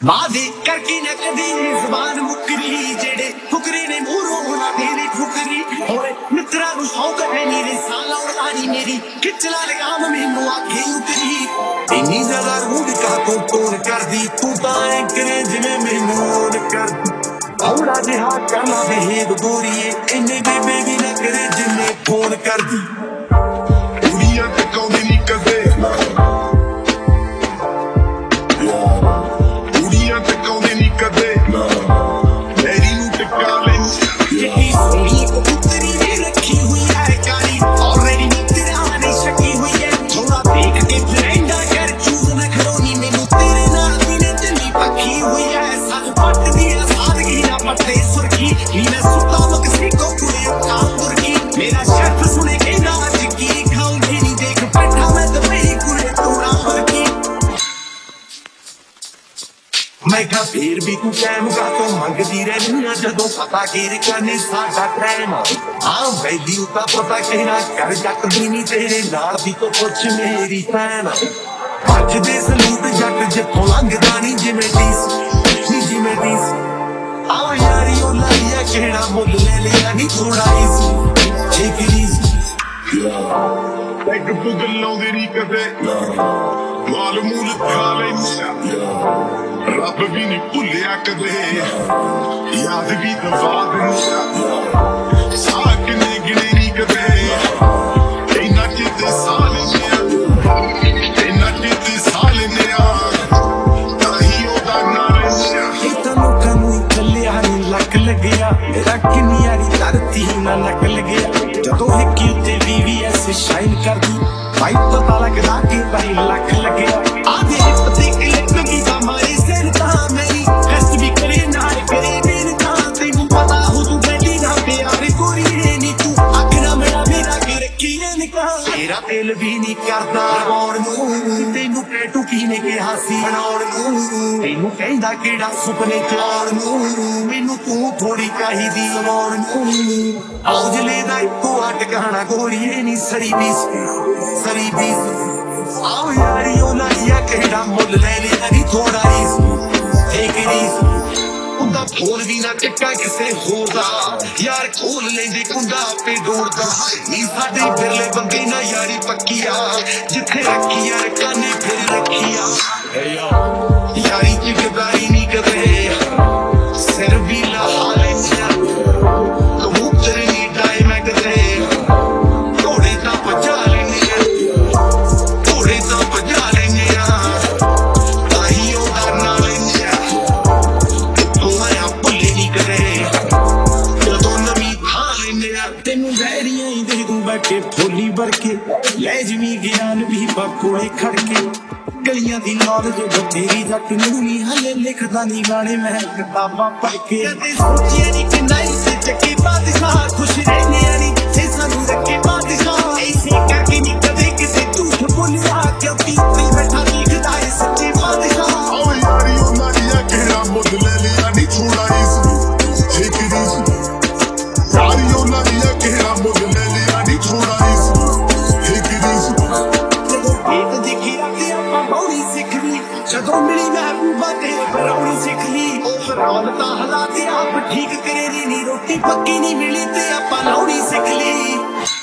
वादे करके न कदी जबान मुकरी जेड़े फुकरे ने मूरों होना तेरी फुकरी और मित्रा नु शौक है नीरे साला उड़ानी मेरी खिचला लगाम मैनू आखे उतरी इन्नी ज्यादा रूड का तो तोड़ कर दी तू ताए करे जिवें मैनू ओन कर औड़ा जिहा करना बेहेद गोरीए इन्ने बेबे भी न करे जिन्ने फोन कर दी कुड़ियां टकाउंदे नहीं कदे मैं कहा फिर भी तू टाइम का तो मंगती रहनी जदों पता गिर करने साडा टाइम हाँ वैली उता पता कहना कर जट दी नी तेरे नाल दी तो कुछ मेरी फैन अज दे सलूट जट जिथों लंघदा नी जिवें डीस आओ यारी ओ लाइया कहना मुल ले लिया नी थोड़ा इजी ठीक इजी एक पुगल लाउंदे नी कदे माल मूल खा लैंदा रब भी नहीं भुलिया कदे याद भी दबा दिंदा साह किन्ने गिने नहीं कदे इन्ना चिते साह लेने ताही ओदा ना रहिया इतना लोकां नूं कल्लिया नी लक लगया मेरा किन्नी यारी धरती ना लक लगया जदों हिक्की उत्ते VVS शाइन करदी भाई पता लगदा कि भाई लक लगया आधे पते क्लिक की हमारी सेनता मेरी कष्ट भी करे ना करे मेनता तेनू पता हो तू बैठी ना प्यार गोरी नी तू अखना मेरा के रखी है निकाह तेरा दिल भी नहीं करदा लगाउण नूं तेनू टैटू कीने के हासी बनाउण नूं तेनू कहंदा किहड़ा सुपने चलाउण नूं मैनू तू थोड़ी चाहिदी लवाउण नूं औजले दा इक्को अटकाना गोरीए नी सरी बीस आओ यारी ओ लाइया कहड़ा मुल ले लिया नी थोड़ा एक उंदा फोन भी ना टिक्का किसे होदा यार खोल लेंदे कुंडा पे डोरदा नी साडे बिरले बंदे ना यारी पक्किया जिथे रखी यार काने फिर रखिया यारी च गदारी नी कदे सिर भी लहा लेंदा कबूतर नी डाए मैं कदे घोड़े तां भजा फुली भरके ले जमी ज्ञान भी बकोले खड़के गलियां दी नॉलेज बतेरी जट नूनी हले लिखदा नी गाने मैं किताबां पढ़ के सोचिए नी कि नहीं से जकी बादशाह खुश रहने नी से सानू रखे बादशाह ऐसे करके नी कदे किसे झूठ बोलिया क्योंकि कोई बैठा लिखदा है सच्चे बादशाह ओ यारी ओ नारिया कहड़ा मुद ले लिया नी छोड़ा इस ठीक इस यारी ओ नारिया कहड़ा मुद ले लिया नी छोड़ा जदों मिली महबूबा ते बरौनी सिख ली ओवरऑल तां हालात आप ठीक करे नी रोटी पक्की नहीं मिली ते आपां लाउणी सिख ली